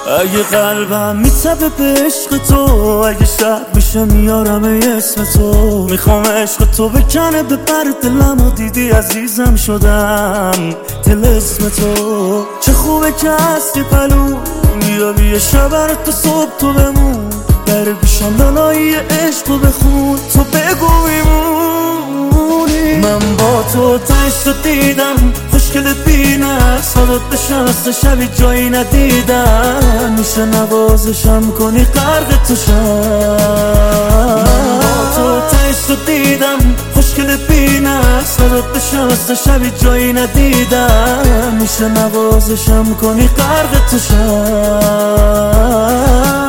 اگه قلبم میتبه به عشق تو، اگه شب میشه میارم اسم تو. میخوام عشق تو بکنه به پر دلمو، دیدی عزیزم شدم دل اسم تو. چه خوبه که هستی پلو، بیا یه شب تو صبح تو بمون. در گوشم دانایی عشق رو بخون، تو بگو میمونی. من با تو تشت رو دیدم، خوشگلت بینه صدات بشست شبی جایی ندیدم. میشه نوازشم کنی غرق تو شم. من با تو تشت رو دیدم، خوشگلت بینه صدات بشست شبی جایی ندیدم. میشه نوازشم کنی غرق تو شم.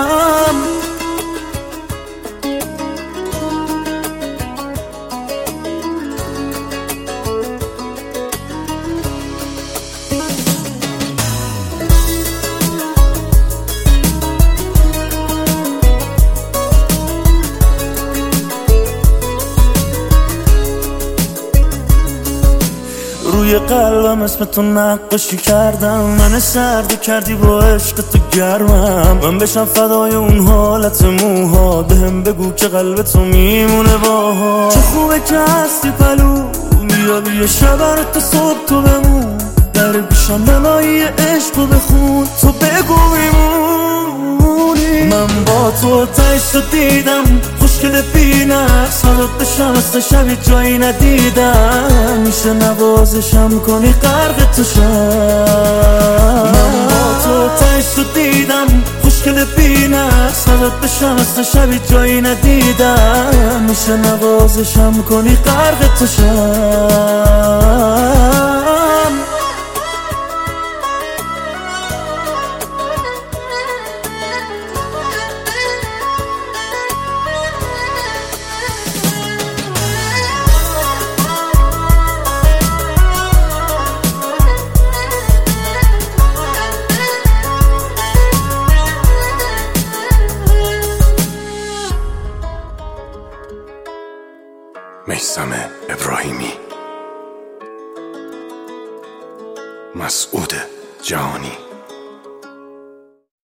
روی قلبم اسم تو نقاشی کردم، من سردی کردی با عشق تو گرمم. من بشم فدای اون حالت موها، بهم بگو که قلب تو میمونه باها. چه خوبه که هستی پلو، بیا شب تو صبح تو بمون. در گوشم دلایی عشق رو بخون، تو بگو میمونی. من با تو تشت رو دیدم، خوشگل بینه صدات بشست شبی جایی ندیدم. میشه نوازشم کنی غرق تو شم. من با تو تشت رو دیدم، خوشگل بینه صدات بشست شبی جایی ندیدم. میشه نوازشم کنی غرق تو شم. میثم ابراهیمی، مسعود جهانی.